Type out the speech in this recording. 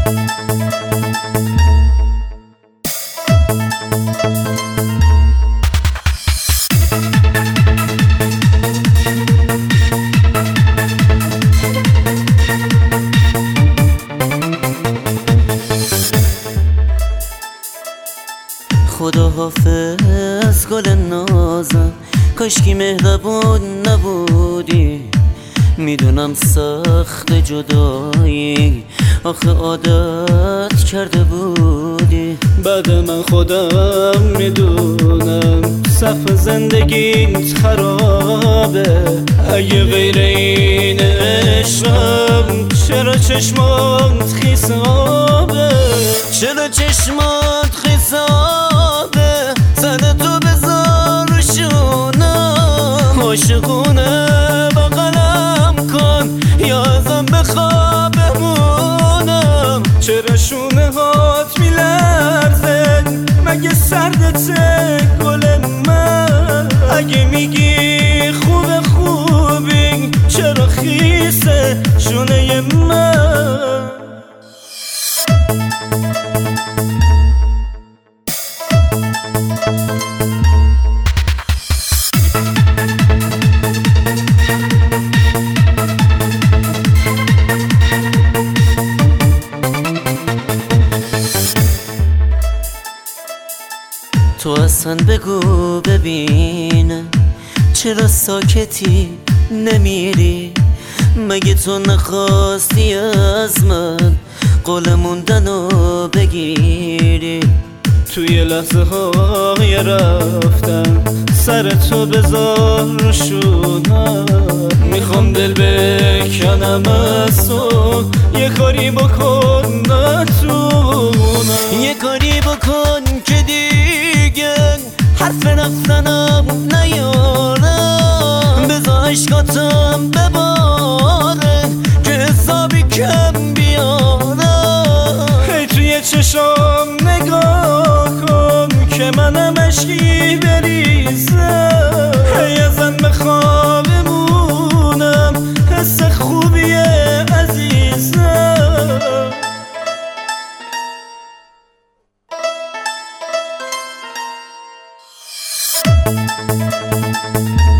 خدا حافظ گل نازم، کاشکی مهربون نبودی. میدونم سخت جدایی، آخه عادت کرده بودی. بعد من خودم میدونم سقف زندگیت خرابه. اگه غیر این عشقم چرا چشمات خیس آبه؟ چرا چشمات خیس آبه؟ سر تو بذار رو شونم، عاشقونه بغلم کن یا ازم بخواه بمونم. چرا شونه هات میلرزه؟ مگه سردته گل من؟ اگه میگی خوبی چرا خیسه شونه من؟ تو اصلا بگو ببینم چرا ساکتی نمیری؟ مگه تو نخواستی از من قول موندنو بگیری؟ توی لحظه های رفتن سر تو بذار رو شونم. میخوام دل بکنم از تو، یه کاری بکن نتونم. یه کاری بکن که دیگه حرف رفتنم نیارم. بذار عشقاتم بباره که حسابی کم بیارم. هی توی چشام نگاه کن که منم عشقی بریزم. هی ازم بخواه بمونم، حس خوبیه عزیزم.